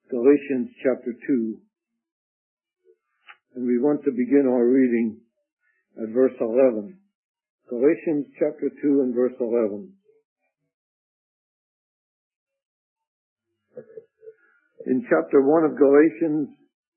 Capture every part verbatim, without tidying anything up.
Galatians chapter two. And we want to begin our reading at verse eleven. Galatians chapter two and verse eleven. In chapter one of Galatians,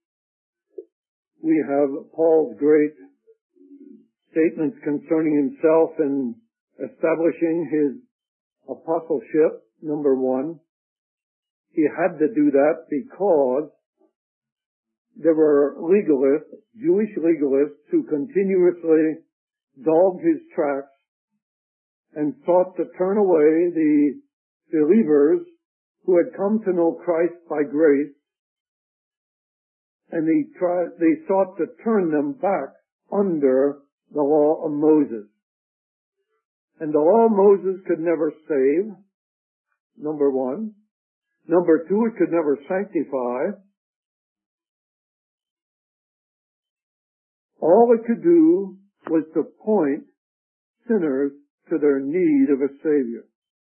we have Paul's great statements concerning himself and establishing his apostleship, number one. He had to do that because there were legalists, Jewish legalists, who continuously dogged his tracks and sought to turn away the believers who had come to know Christ by grace, and they tried, they sought to turn them back under the law of Moses. And the law of Moses could never save, number one. Number two, it could never sanctify. All it could do was to point sinners to their need of a Savior.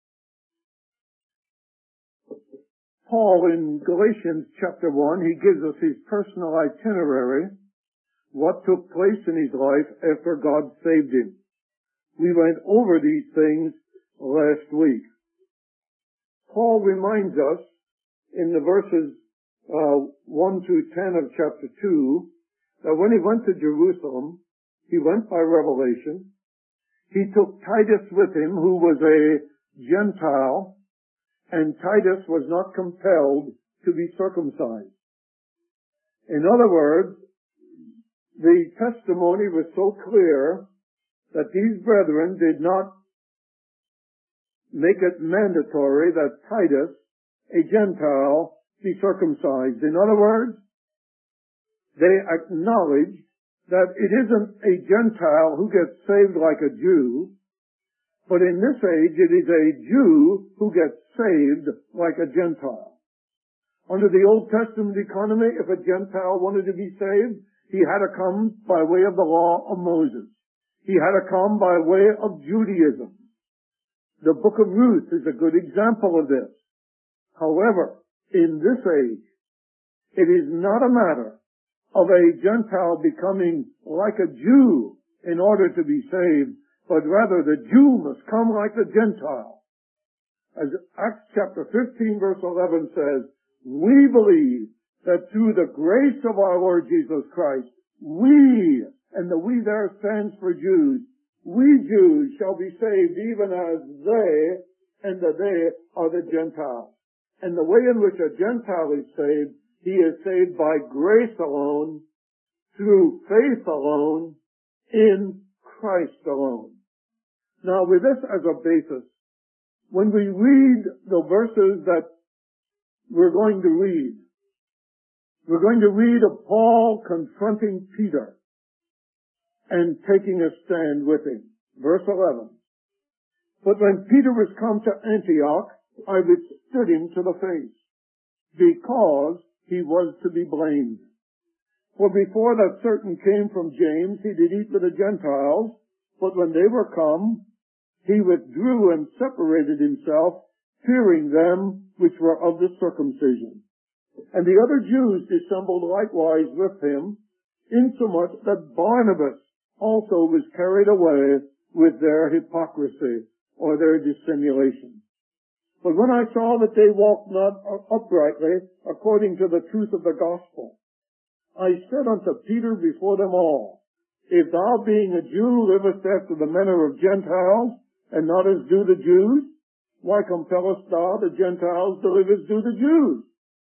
Paul, in Galatians chapter one, he gives us his personal itinerary, what took place in his life after God saved him. We went over these things last week. Paul reminds us in the verses uh, one through ten of chapter two that when he went to Jerusalem, he went by revelation. He took Titus with him, who was a Gentile, and Titus was not compelled to be circumcised. In other words, the testimony was so clear that these brethren did not make it mandatory that Titus, a Gentile, be circumcised. In other words, they acknowledged that it isn't a Gentile who gets saved like a Jew, but in this age it is a Jew who gets saved like a Gentile. Under the Old Testament economy, if a Gentile wanted to be saved, he had to come by way of the law of Moses. He had to come by way of Judaism. The book of Ruth is a good example of this. However, in this age, it is not a matter of a Gentile becoming like a Jew in order to be saved, but rather the Jew must come like the Gentile. As Acts chapter fifteen verse eleven says, we believe that through the grace of our Lord Jesus Christ, we, and the we there stands for Jews, we Jews shall be saved even as they, and the they are the Gentiles. And the way in which a Gentile is saved, he is saved by grace alone, through faith alone, in Christ alone. Now with this as a basis, when we read the verses that we're going to read, we're going to read of Paul confronting Peter and taking a stand with him. Verse eleven. But when Peter was come to Antioch, I withstood him to the face, because he was to be blamed. For before that certain came from James, he did eat with the Gentiles, but when they were come, he withdrew and separated himself, fearing them which were of the circumcision. And the other Jews dissembled likewise with him, insomuch that Barnabas also was carried away with their hypocrisy, or their dissimulation. But when I saw that they walked not uprightly according to the truth of the gospel, I said unto Peter before them all, if thou being a Jew livest after the manner of Gentiles, and not as do the Jews, why compellest thou the Gentiles to live as do the Jews?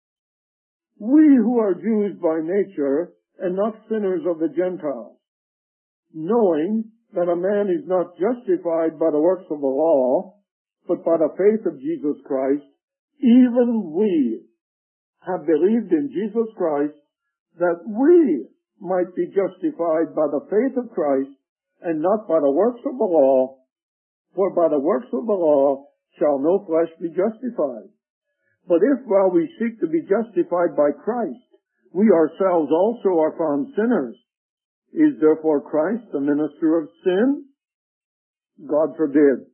We who are Jews by nature, and not sinners of the Gentiles, knowing that a man is not justified by the works of the law, but by the faith of Jesus Christ, even we have believed in Jesus Christ, that we might be justified by the faith of Christ, and not by the works of the law, for by the works of the law shall no flesh be justified. But if while we seek to be justified by Christ, we ourselves also are found sinners, is therefore Christ the minister of sin? God forbid.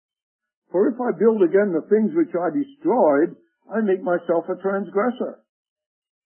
For if I build again the things which I destroyed, I make myself a transgressor.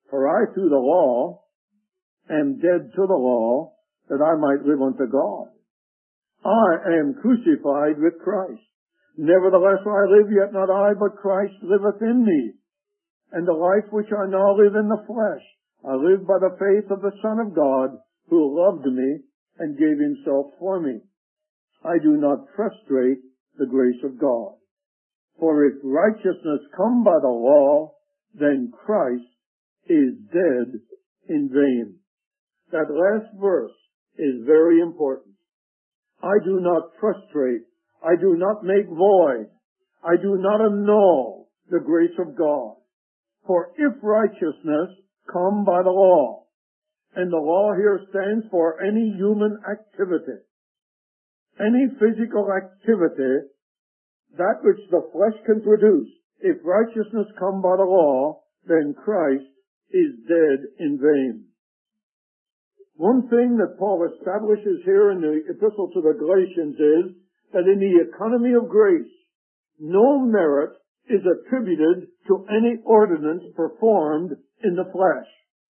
For I through the law am dead to the law, that I might live unto God. I am crucified with Christ. Nevertheless I live, yet not I, but Christ liveth in me. And the life which I now live in the flesh, I live by the faith of the Son of God, who loved me and gave himself for me. I do not frustrate the grace of God. For if righteousness come by the law, then Christ is dead in vain. That last verse is very important. I do not frustrate. I do not make void. I do not annul the grace of God. For if righteousness come by the law, and the law here stands for any human activity, any physical activity, that which the flesh can produce, if righteousness come by the law, then Christ is dead in vain. One thing that Paul establishes here in the epistle to the Galatians is that in the economy of grace, no merit is attributed to any ordinance performed in the flesh.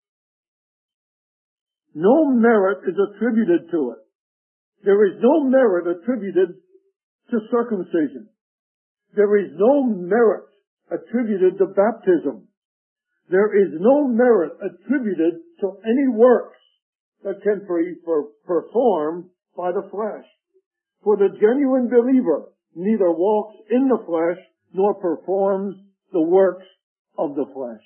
No merit is attributed to it. There is no merit attributed to circumcision. There is no merit attributed to baptism. There is no merit attributed to any works that can be performed by the flesh. For the genuine believer neither walks in the flesh nor performs the works of the flesh.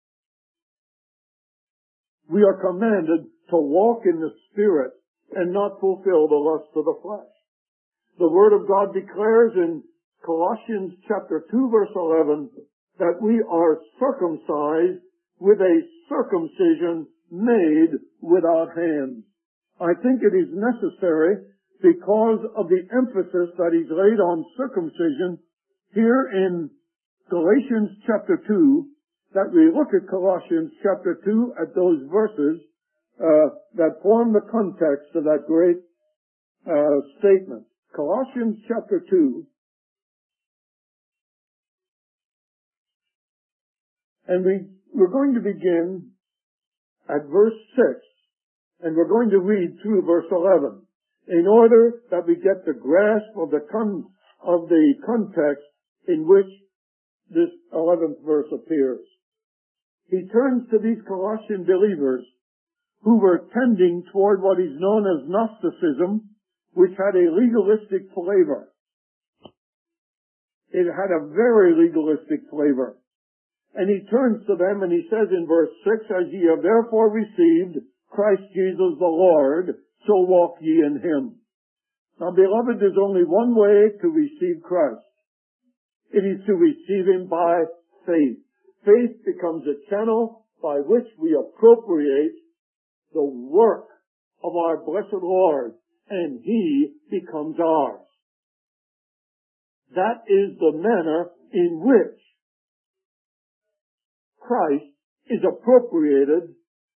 We are commanded to walk in the Spirit and not fulfill the lusts of the flesh. The Word of God declares in Colossians chapter two verse eleven that we are circumcised with a circumcision made without hands. I think it is necessary, because of the emphasis that is laid on circumcision here in Galatians chapter two, that we look at Colossians chapter two at those verses uh, that form the context of that great uh, statement. Colossians chapter two, and we, we're going to begin at verse six, and we're going to read through verse eleven, in order that we get the grasp of the con- of the context in which this eleventh verse appears. He turns to these Colossian believers who were tending toward what is known as Gnosticism, which had a legalistic flavor. It had a very legalistic flavor. And he turns to them and he says in verse six, as ye have therefore received Christ Jesus the Lord, so walk ye in him. Now, beloved, there's only one way to receive Christ. It is to receive him by faith. Faith becomes a channel by which we appropriate the work of our blessed Lord, and he becomes ours. That is the manner in which Christ is appropriated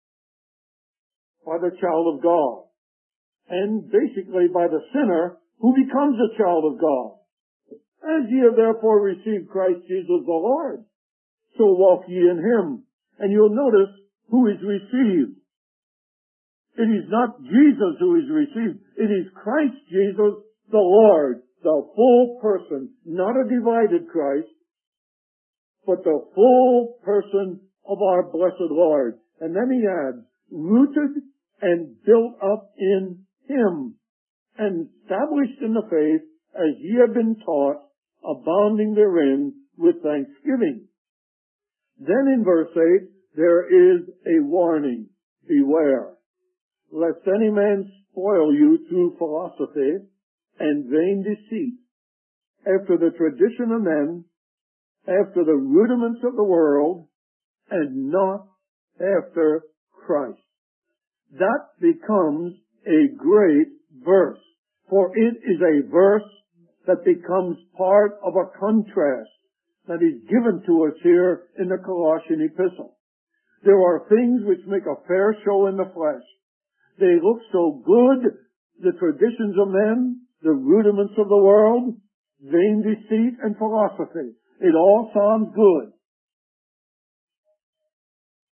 by the child of God, and basically by the sinner who becomes a child of God. As ye have therefore received Christ Jesus the Lord, so walk ye in him. And you'll notice who is received. It is not Jesus who is received. It is Christ Jesus the Lord, the full person, not a divided Christ, but the full person of our blessed Lord. And then he adds, rooted and built up in him, and established in the faith as ye have been taught, abounding therein with thanksgiving. Then in verse eight, there is a warning. Beware, lest any man spoil you through philosophy and vain deceit, after the tradition of men, after the rudiments of the world, and not after Christ. That becomes a great verse, for it is a verse that becomes part of a contrast that is given to us here in the Colossian epistle. There are things which make a fair show in the flesh. They look so good, the traditions of men, the rudiments of the world, vain deceit and philosophy. It all sounds good.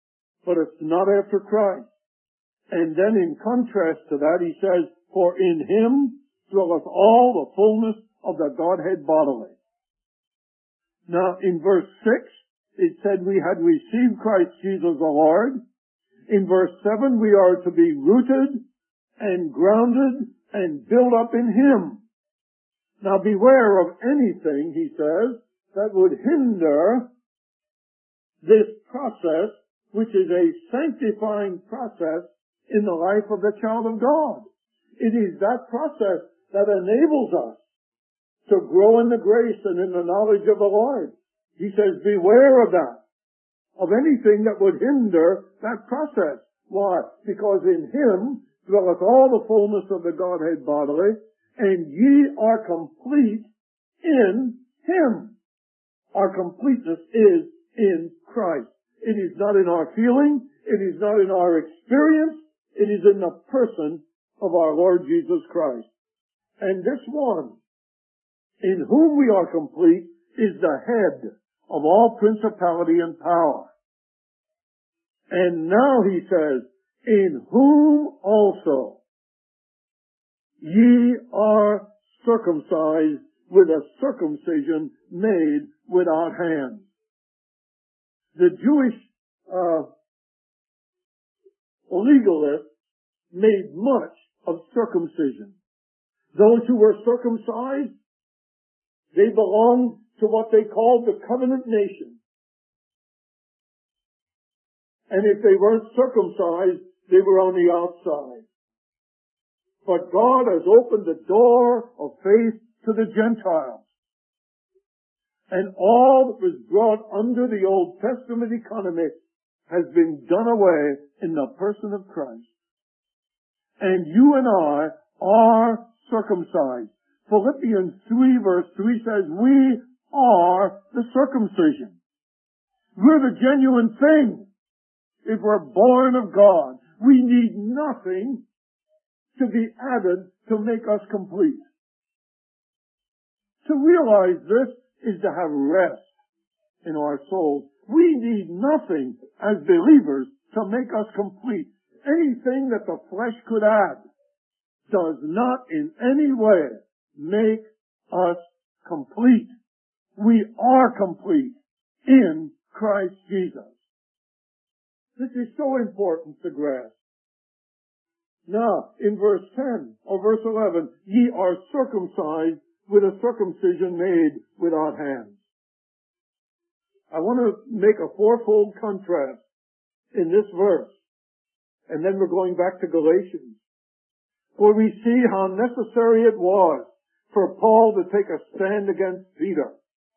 but it's not after Christ. And then in contrast to that, he says, for in him dwelleth all the fullness of the Godhead bodily. Now, in verse six, it said we had received Christ Jesus the Lord. In verse seven, we are to be rooted and grounded and built up in him. Now, beware of anything, he says, that would hinder this process, which is a sanctifying process in the life of the child of God. It is that process that enables us to grow in the grace and in the knowledge of the Lord. He says, beware of that, of anything that would hinder that process. Why? Because in him dwelleth all the fullness of the Godhead bodily, and ye are complete in him. Our completeness is in Christ. It is not in our feeling. It is not in our experience. It is in the person of our Lord Jesus Christ. And this one, in whom we are complete, is the head of all principality and power. And now he says, in whom also ye are circumcised with a circumcision made without hands. The Jewish uh, legalists made much of circumcision. Those who were circumcised, they belonged to what they called the covenant nation. And if they weren't circumcised, they were on the outside. But God has opened the door of faith to the Gentiles. And all that was brought under the Old Testament economy has been done away in the person of Christ. And you and I are circumcised. Philippians three verse three says, we are the circumcision. We're the genuine thing. If we're born of God, we need nothing to be added to make us complete. To realize this is to have rest in our souls. We need nothing as believers to make us complete. Anything that the flesh could add does not in any way make us complete. We are complete in Christ Jesus. This is so important to grasp. Now, in verse ten or verse eleven, ye are circumcised with a circumcision made without hands. I want to make a fourfold contrast in this verse. And then we're going back to Galatians, where we see how necessary it was for Paul to take a stand against Peter.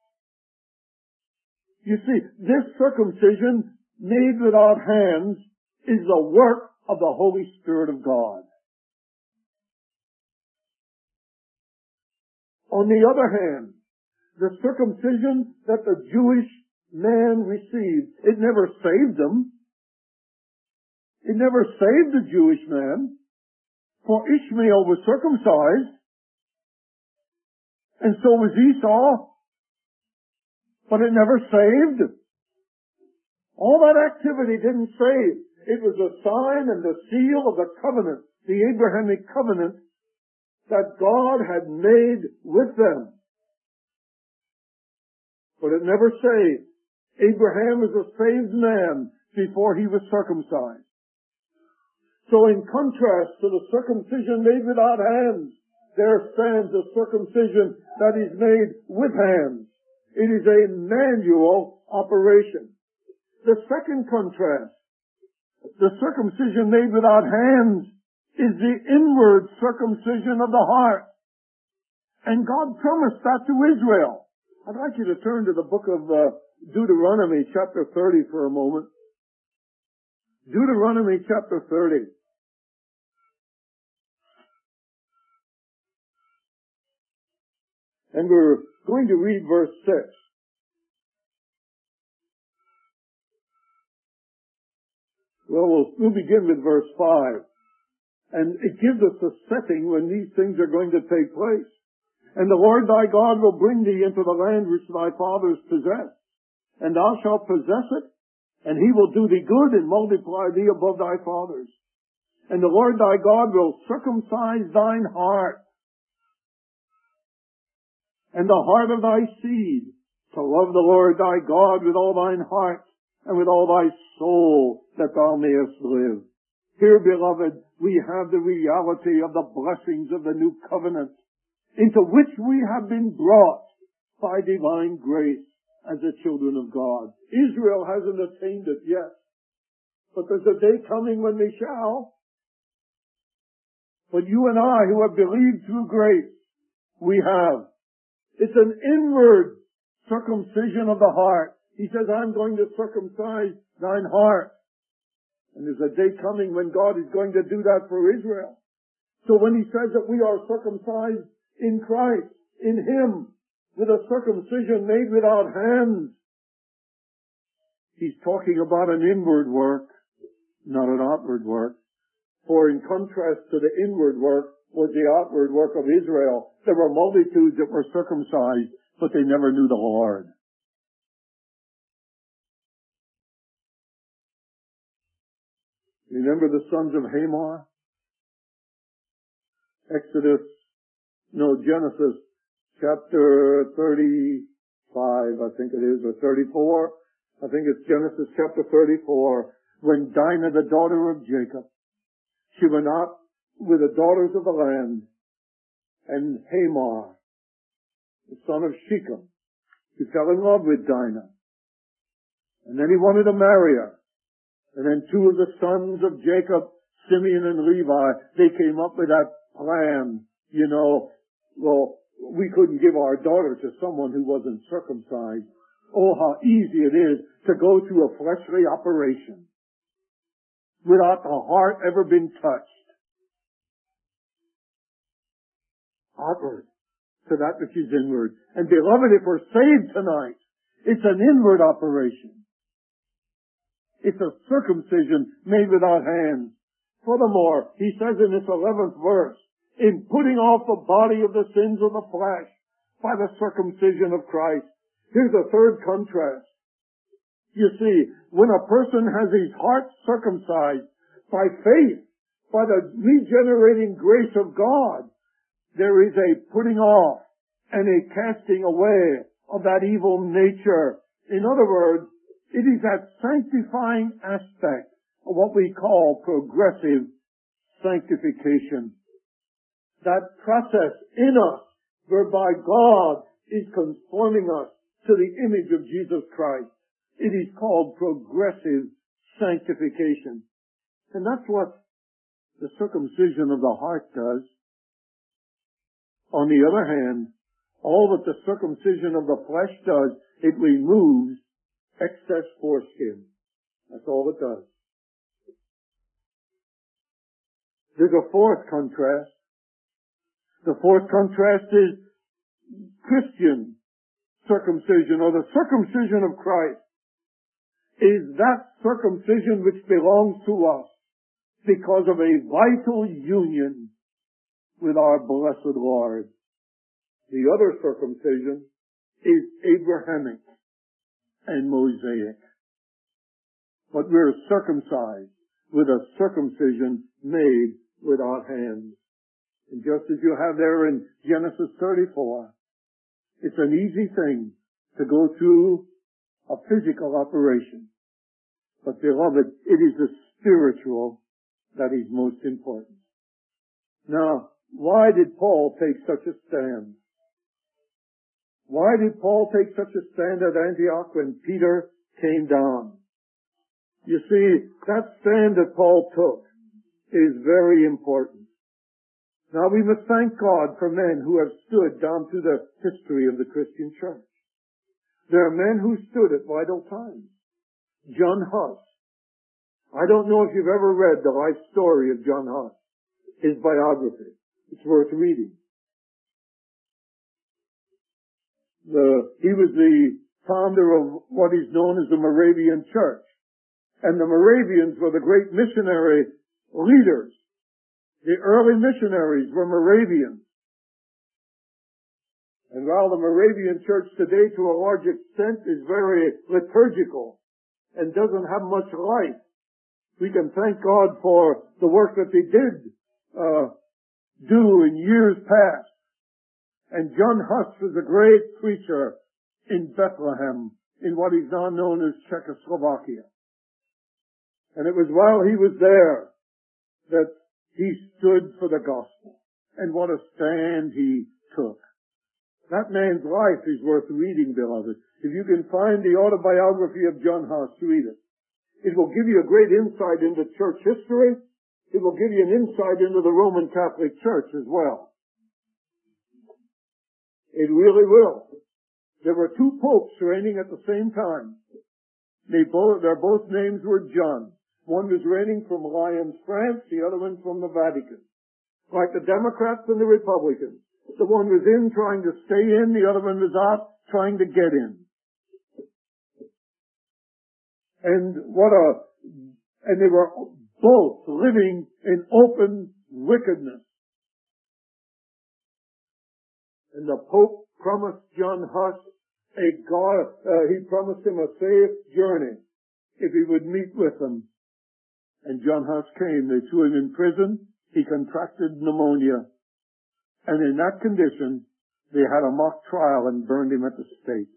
You see, this circumcision made without hands is the work of the Holy Spirit of God. On the other hand, the circumcision that the Jewish man received, it never saved them. It never saved the Jewish man, for Ishmael was circumcised, and so was Esau, but it never saved. All that activity didn't save. It was a sign and the seal of the covenant, the Abrahamic covenant, that God had made with them. But it never saved. Abraham was a saved man before he was circumcised. So in contrast to the circumcision made without hands, there stands a circumcision that is made with hands. It is a manual operation. The second contrast, the circumcision made without hands, is the inward circumcision of the heart. And God promised that to Israel. I'd like you to turn to the book of uh, Deuteronomy chapter thirty for a moment. Deuteronomy chapter thirty. And we're going to read verse six. Well, we'll, we'll begin with verse five. And it gives us a setting when these things are going to take place. And the Lord thy God will bring thee into the land which thy fathers possessed, and thou shalt possess it, And he will do thee good and multiply thee above thy fathers. And the Lord thy God will circumcise thine heart and the heart of thy seed to love the Lord thy God with all thine heart and with all thy soul, that thou mayest live. Here, beloved, we have the reality of the blessings of the new covenant, into which we have been brought by divine grace as the children of God. Israel hasn't attained it yet, but there's a day coming when they shall. But you and I, who have believed through grace, we have. It's an inward circumcision of the heart. He says, I'm going to circumcise thine heart. And there's a day coming when God is going to do that for Israel. So when he says that we are circumcised in Christ, in him, with a circumcision made without hands, he's talking about an inward work, not an outward work. For in contrast to the inward work was the outward work of Israel. There were multitudes that were circumcised, but they never knew the Lord. Remember the sons of Hamor? Exodus, no, Genesis chapter thirty-five, I think it is, or thirty-four. I think it's Genesis chapter thirty-four, when Dinah, the daughter of Jacob, she went out with the daughters of the land, and Hamor, the son of Shechem, he fell in love with Dinah. And then he wanted to marry her. And then two of the sons of Jacob, Simeon and Levi, they came up with that plan, you know, well, we couldn't give our daughter to someone who wasn't circumcised. Oh, how easy it is to go through a fleshly operation without the heart ever been touched. Outward to that which is inward. And beloved, if we're saved tonight, it's an inward operation. It's a circumcision made without hands. Furthermore, he says in this eleventh verse, in putting off the body of the sins of the flesh by the circumcision of Christ. Here's a third contrast. You see, when a person has his heart circumcised by faith, by the regenerating grace of God, there is a putting off and a casting away of that evil nature. In other words, it is that sanctifying aspect of what we call progressive sanctification. That process in us whereby God is conforming us to the image of Jesus Christ. It is called progressive sanctification. And that's what the circumcision of the heart does. On the other hand, all that the circumcision of the flesh does, it removes excess foreskin. That's all it does. There's a fourth contrast. The fourth contrast is Christian circumcision, or the circumcision of Christ, is that circumcision which belongs to us because of a vital union with our blessed Lord. The other circumcision is Abrahamic and Mosaic. But we're circumcised with a circumcision made without hands. And just as you have there in Genesis thirty-four, it's an easy thing to go through a physical operation. But beloved, it is the spiritual that is most important. Now, why did Paul take such a stand? Why did Paul take such a stand at Antioch when Peter came down? You see, that stand that Paul took is very important. Now we must thank God for men who have stood down through the history of the Christian church. There are men who stood at vital times. John Huss. I don't know if you've ever read the life story of John Huss, his biography. It's worth reading. The, he was the founder of what is known as the Moravian Church. And the Moravians were the great missionary leaders. The early missionaries were Moravians. And while the Moravian Church today, to a large extent, is very liturgical and doesn't have much life. We can thank God for the work that they did uh, do in years past. And John Huss was a great preacher in Bethlehem, in what is now known as Czechoslovakia. And it was while he was there that he stood for the gospel. And what a stand he took. That man's life is worth reading, beloved. If you can find the autobiography of John Huss, read it. It will give you a great insight into church history. It will give you an insight into the Roman Catholic Church as well. It really will. There were two popes reigning at the same time. They both, their both names were John. One was reigning from Lyons, France, the other one from the Vatican. Like the Democrats and the Republicans. The one was in trying to stay in, the other one was out trying to get in. And what a, and they were both living in open wickedness. And the Pope promised John Huss a God, uh, he promised him a safe journey if he would meet with them. And John Huss came. They threw him in prison. He contracted pneumonia. And in that condition, they had a mock trial and burned him at the stake.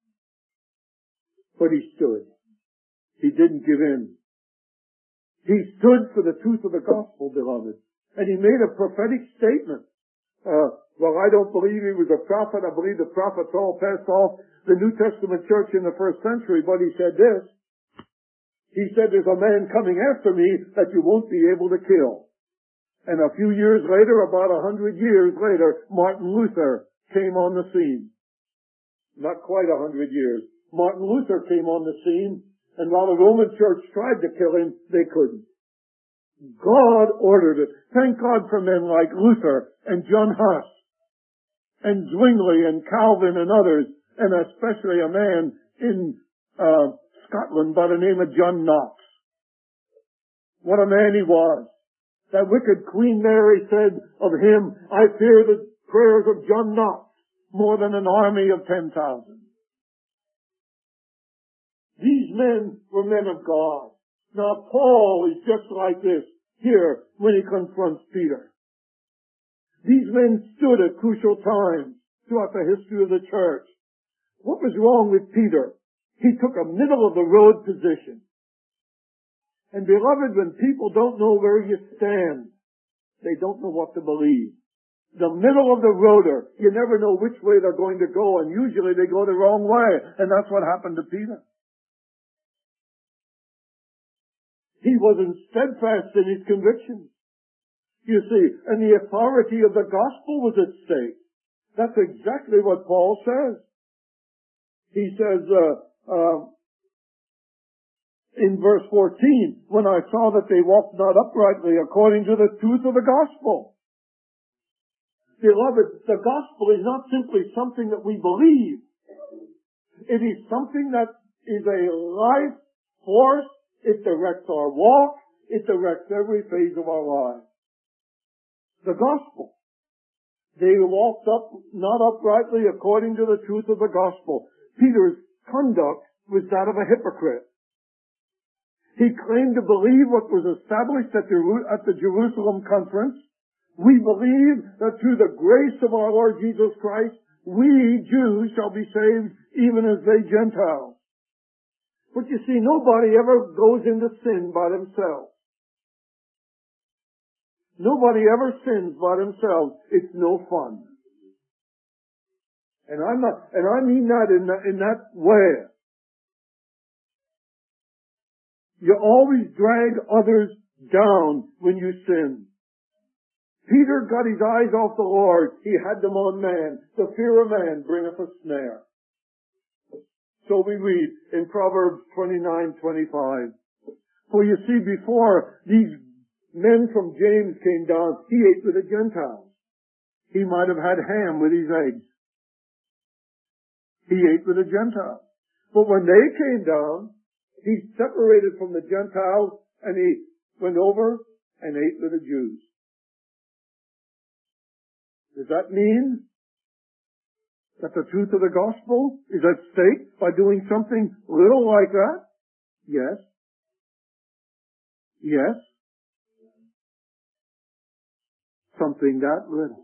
But he stood. He didn't give in. He stood for the truth of the gospel, beloved. And he made a prophetic statement. Uh, well, I don't believe he was a prophet. I believe the prophets all passed off the New Testament church in the first century. But he said this. He said, there's a man coming after me that you won't be able to kill. And a few years later, about a hundred years later, Martin Luther came on the scene. Not quite a hundred years. Martin Luther came on the scene, and while the Roman Church tried to kill him, they couldn't. God ordered it. Thank God for men like Luther and John Huss and Zwingli and Calvin and others, and especially a man in uh, Scotland by the name of John Knox. What a man he was. That wicked Queen Mary said of him, I fear the prayers of John Knox more than an army of ten thousand. These men were men of God. Now Paul is just like this here when he confronts Peter. These men stood at crucial times throughout the history of the church. What was wrong with Peter? He took a middle of the road position. And beloved, when people don't know where you stand, they don't know what to believe. The middle of the roader, you never know which way they're going to go, and usually they go the wrong way. And that's what happened to Peter. He wasn't steadfast in his convictions. You see, and the authority of the gospel was at stake. That's exactly what Paul says. He says, uh, uh, in verse fourteen, when I saw that they walked not uprightly according to the truth of the gospel. Beloved, the gospel is not simply something that we believe. It is something that is a life force. It directs our walk. It directs every phase of our lives. The gospel. They walked up, not uprightly according to the truth of the gospel. Peter's conduct was that of a hypocrite. He claimed to believe what was established at the, at the Jerusalem conference. We believe that through the grace of our Lord Jesus Christ, we Jews shall be saved even as they Gentiles. But you see, nobody ever goes into sin by themselves. Nobody ever sins by themselves. It's no fun. And I'm not, and I mean that in that, in that way. You always drag others down when you sin. Peter got his eyes off the Lord. He had them on man. The fear of man bringeth a snare. So we read in Proverbs twenty-nine twenty-five. For you see, before these men from James came down, he ate with the Gentiles. He might have had ham with his eggs. He ate with the Gentiles. But when they came down, he separated from the Gentiles and he went over and ate with the Jews. Does that mean that the truth of the gospel is at stake by doing something little like that? Yes. Yes. Something that little.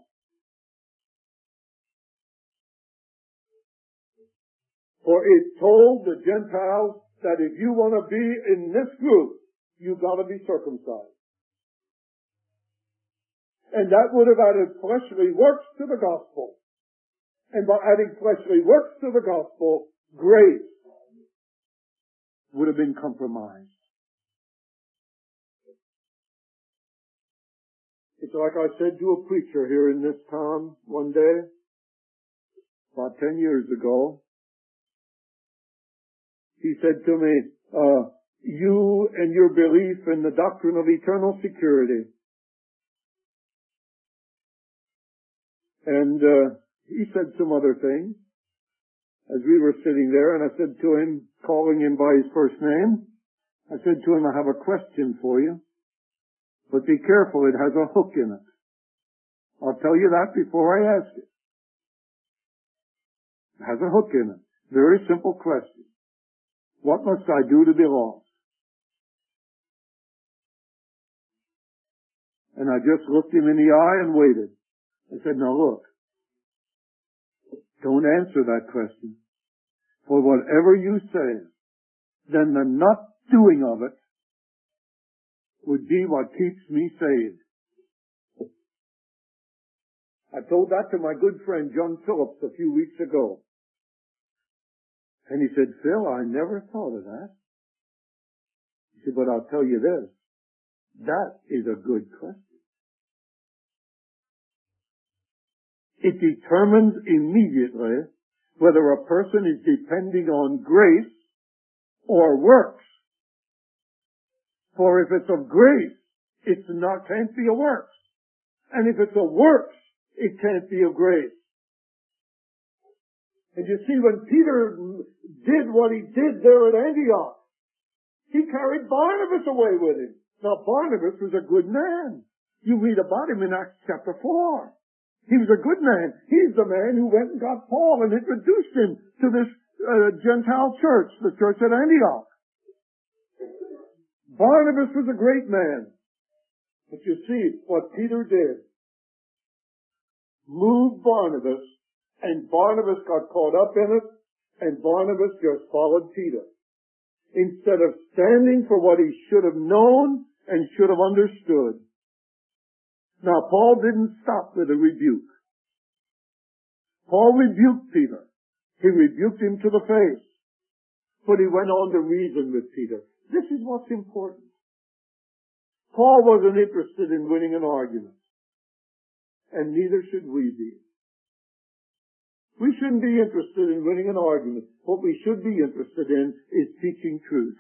For it told the Gentiles that if you want to be in this group, you've got to be circumcised. And that would have added fleshly works to the gospel. And by adding fleshly works to the gospel, grace would have been compromised. It's like I said to a preacher here in this town one day, about ten years ago. He said to me, uh, you and your belief in the doctrine of eternal security. And uh, he said some other things as we were sitting there, and I said to him, calling him by his first name, I said to him, I have a question for you, but be careful, it has a hook in it. I'll tell you that before I ask it. It has a hook in it. Very simple question. What must I do to be lost? And I just looked him in the eye and waited. I said, now look, don't answer that question. For whatever you say, then the not doing of it would be what keeps me saved. I told that to my good friend John Phillips a few weeks ago. And he said, Phil, I never thought of that. He said, but I'll tell you this. That is a good question. It determines immediately whether a person is depending on grace or works. For if it's of grace, it's not, can't be a works. And if it's a works, it can't be of grace. And you see, when Peter did what he did there at Antioch, he carried Barnabas away with him. Now, Barnabas was a good man. You read about him in Acts chapter four. He was a good man. He's the man who went and got Paul and introduced him to this uh, Gentile church, the church at Antioch. Barnabas was a great man. But you see, what Peter did, moved Barnabas, and Barnabas got caught up in it, and Barnabas just followed Peter. Instead of standing for what he should have known and should have understood. Now, Paul didn't stop with a rebuke. Paul rebuked Peter. He rebuked him to the face. But he went on to reason with Peter. This is what's important. Paul wasn't interested in winning an argument. And neither should we be. We shouldn't be interested in winning an argument. What we should be interested in is teaching truth.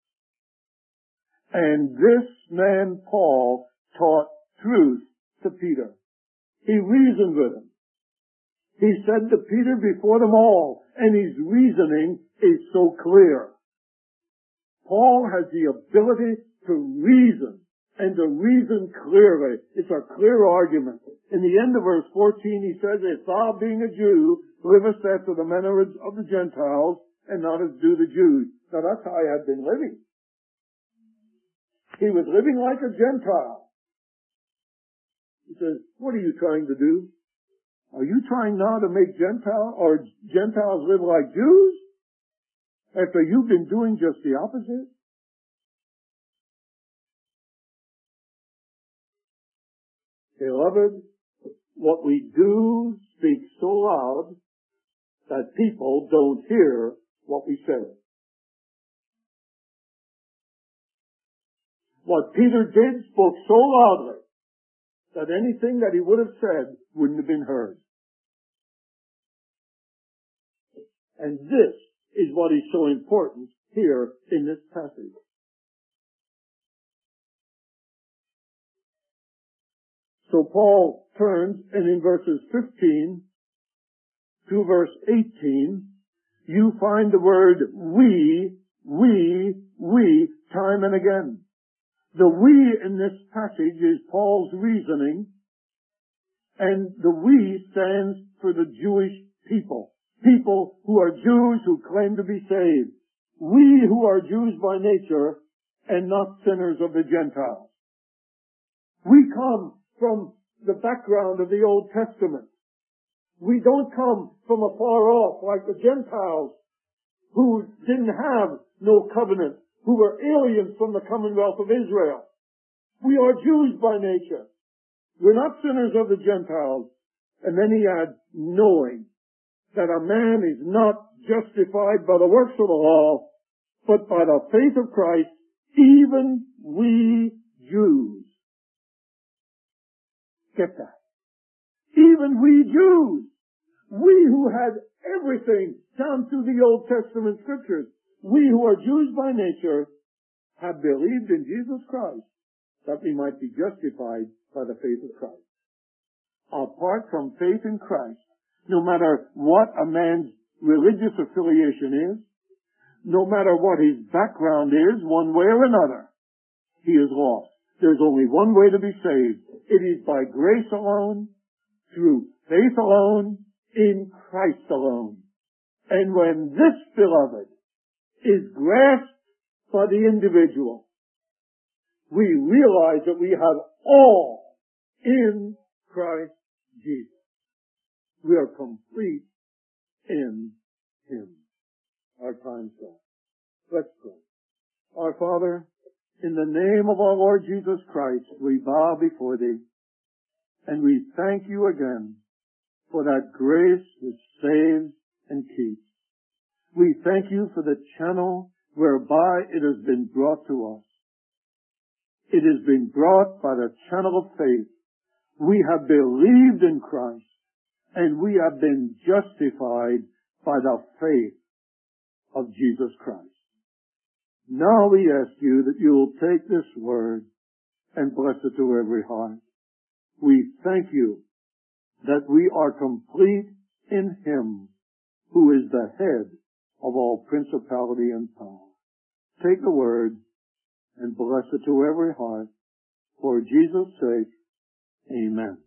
And this man, Paul, taught truth to Peter. He reasoned with him. He said to Peter before them all, and his reasoning is so clear. Paul has the ability to reason, and to reason clearly. It's a clear argument. In the end of verse fourteen, he says, if thou, being a Jew, livest after the manner of the Gentiles, and not as do the Jews. Now that's how I had been living. He was living like a Gentile. He says, what are you trying to do? Are you trying now to make Gentile or Gentiles live like Jews? After you've been doing just the opposite? Beloved, what we do speaks so loud that people don't hear what we say. What Peter did spoke so loudly that anything that he would have said wouldn't have been heard. And this is what is so important here in this passage. So Paul turns, and in verses fifteen to verse eighteen, you find the word we, we, we, time and again. The we in this passage is Paul's reasoning, and the we stands for the Jewish people. People who are Jews who claim to be saved. we who are Jews by nature and not sinners of the Gentiles. We come from the background of the Old Testament. We don't come from afar off like the Gentiles who didn't have no covenant, who were aliens from the commonwealth of Israel. We are Jews by nature. We're not sinners of the Gentiles. And then he adds, knowing that a man is not justified by the works of the law, but by the faith of Christ, even we Jews. Get that? Even we Jews. We who had everything down through the Old Testament scriptures. We who are Jews by nature have believed in Jesus Christ that we might be justified by the faith of Christ. Apart from faith in Christ, no matter what a man's religious affiliation is, no matter what his background is, one way or another, he is lost. There's only one way to be saved. It is by grace alone, through faith alone, in Christ alone. And when this, beloved, is grasped by the individual, we realize that we have all in Christ Jesus. We are complete in Him. Our time's gone. Let's pray. Our Father, in the name of our Lord Jesus Christ, we bow before Thee, and we thank You again for that grace which saves and keeps. We thank You for the channel whereby it has been brought to us. It has been brought by the channel of faith. We have believed in Christ, and we have been justified by the faith of Jesus Christ. Now we ask You that You will take this word and bless it to every heart. We thank You that we are complete in Him who is the head of all principality and power. Take the word and bless it to every heart. For Jesus' sake, amen.